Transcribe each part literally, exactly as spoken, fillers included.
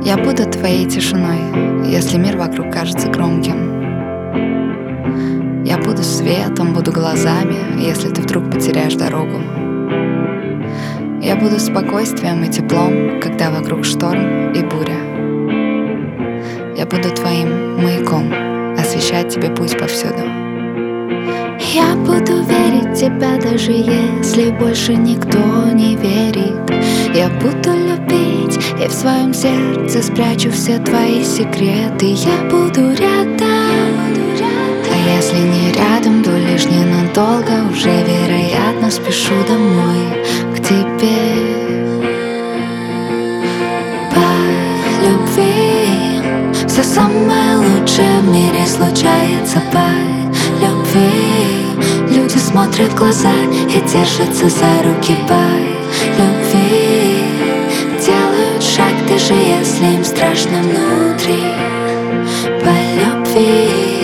Я буду твоей тишиной, если мир вокруг кажется громким. Я буду светом, буду глазами, если ты вдруг потеряешь дорогу. Я буду спокойствием и теплом, когда вокруг шторм и буря. Я буду твоим маяком, освещать тебе путь повсюду. Я буду верить в тебя, даже если больше никто не верит. Я буду любить и в своем сердце спрячу все твои секреты. Я буду рядом, а если не рядом, то лишь ненадолго. Уже, вероятно, спешу домой к тебе. По любви все самое лучшее в мире случается. По любви люди смотрят в глаза и держатся за руки. По любви делают шаг, даже если им страшно внутри. По любви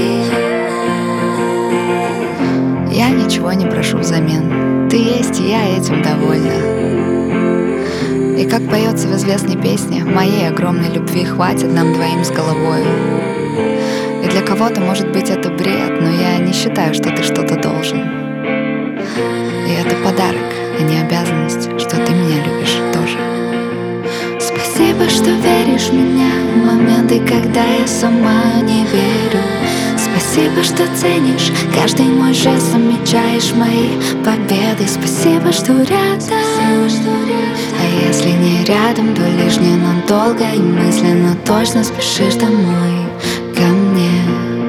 Я ничего не прошу взамен. Ты есть, и я этим довольна. И как поется в известной песне, моей огромной любви хватит нам двоим с головою. И для кого-то, может быть, это бред, но я не считаю, что ты что-то должен. И это подарок, а не обязанность, что ты меня любишь тоже. Спасибо, что веришь в меня в моменты, когда я сама не верю. Спасибо, что ценишь каждый мой жест, замечаешь мои победы. Спасибо, что рядом. А если не рядом, то лишь ненадолго. И мысленно точно спешишь домой ко мне.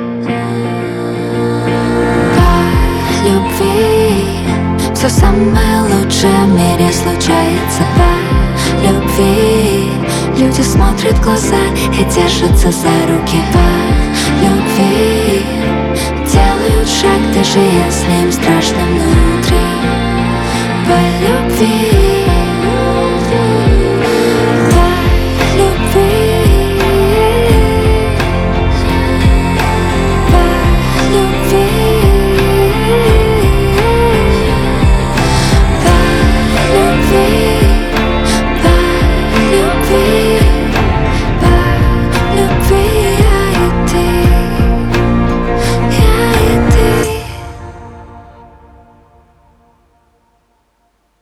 По любви все самое лучшее в мире случается. По любви люди смотрят в глаза и держатся за руки. По любви делают шаг, даже если им страшно.